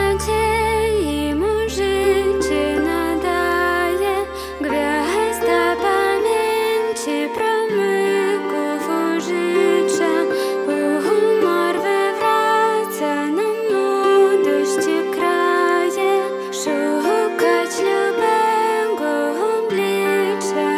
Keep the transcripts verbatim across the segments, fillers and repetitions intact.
nadziei mu życie nadaje. Gwiazda pamięci promyków użycza, humor wywraca na młodości kraje. Szukać lubego oblicza,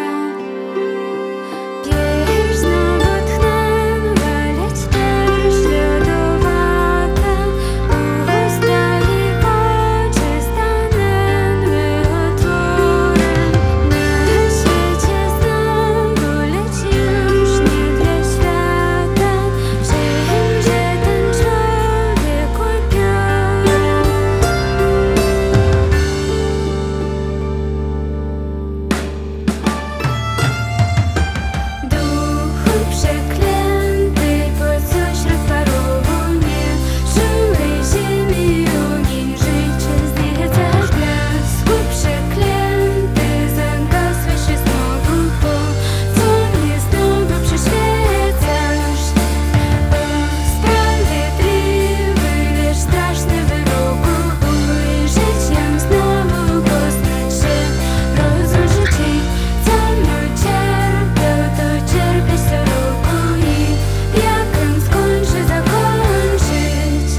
pieśń znowu tchnęła, lecz też lodowata. Usta i oczy stanęły otworem. Na świecie znowu, lecz już nie dla świata. Wszędzie ten człowiek upiorem. Duchu przeklęty, po co ślub parowu nie czułej ziemi ogień życia zniecasz. Blasku przeklęty, zagasłeś się znowu, po co mnie znowu przyświecasz? O sprawiedliwy, lecz straszny wyroku, ujrzeć ją znowu, poznać się, rozróżnić i co mu cierpiał, to cierpieć co roku i jak on skończy, zakończyć.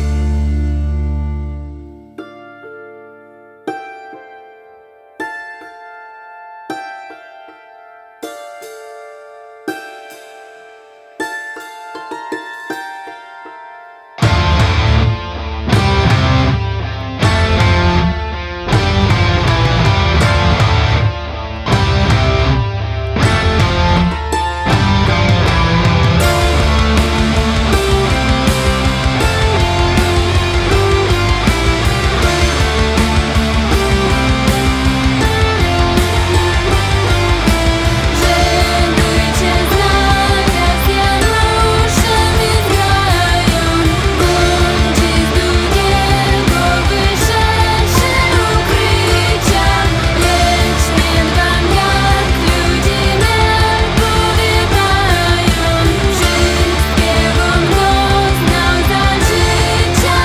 Żegnujcie znalazł Januszem i grają, błądzi z długiego wyszedłszy ukrycia. Lecz nie dbam, jak ludzi mel powiadają, wszystkiego mną znał za życia.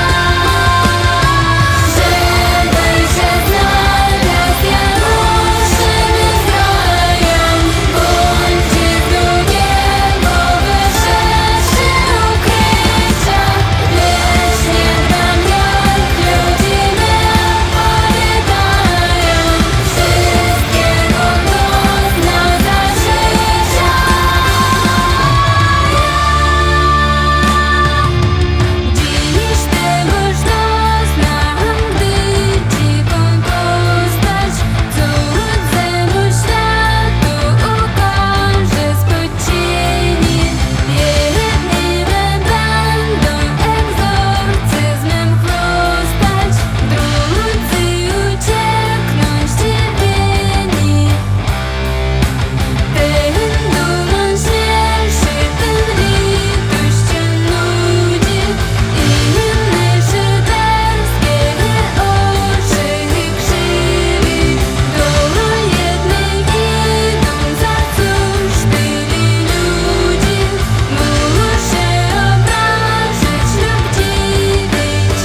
Żegnujcie znalazł Januszem i grają, błądzi z długiego wyszedłszy ukrycia. Lecz nie dbam, jak ludzi mel powiadają, wszystkiego mną znał za życia. Dziś tegoż doznam, gdy dziką postać cudzemu światu ukaże spod cieni. Jedni me będą egzorcyzmem chrostać, drudzy uciekną zdziwieni. Ten dumą śmieszy, ten litością nudzi, inny szyderskie oczy krzywi. Do jednej idą, za cóż tyli ludzi? Muszę obrazić lub dziwić.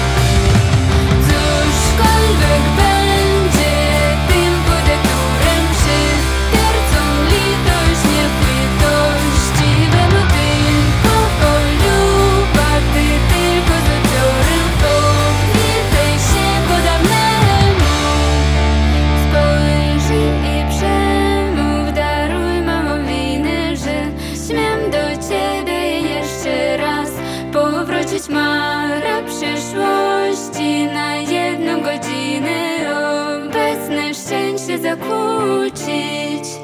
Cóżkolwiek będzie tym podekturem, szydercą litość niepłytościwemu tylko poluba, gdy tylko z upiorem pochwytaj się po dawnemu. Spojrzyj i przemów, daruj mamo winy, że śmiem do ciebie jeszcze raz powrócić. Mara przyszłości na jedną godzinę obecne szczęście zakłócić.